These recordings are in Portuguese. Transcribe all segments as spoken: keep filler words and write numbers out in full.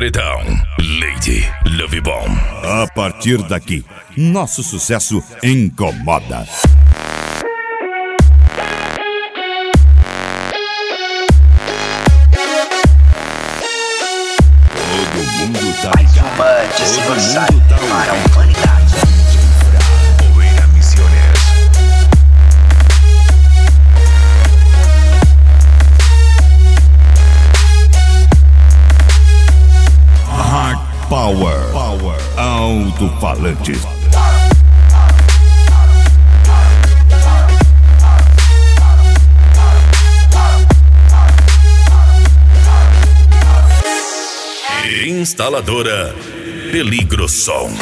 Paredão, Lady Love Bomb. A partir daqui, nosso sucesso incomoda. Todo mundo tá Mais uma descansada para a humanidade. Poeira Misiones. Hard Power, Power. Alto-falante. Instaladora Peligro Som.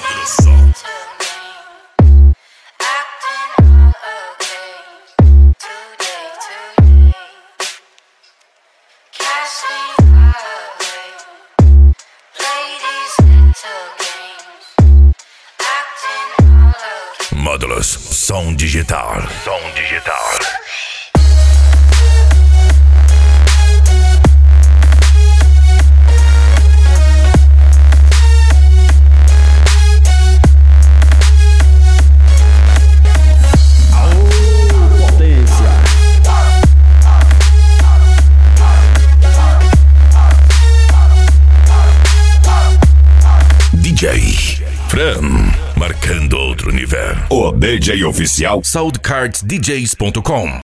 Módulos Som Digital. Som Digital. D J Fran, marcando outro nível. O D J oficial soundcards d js ponto com.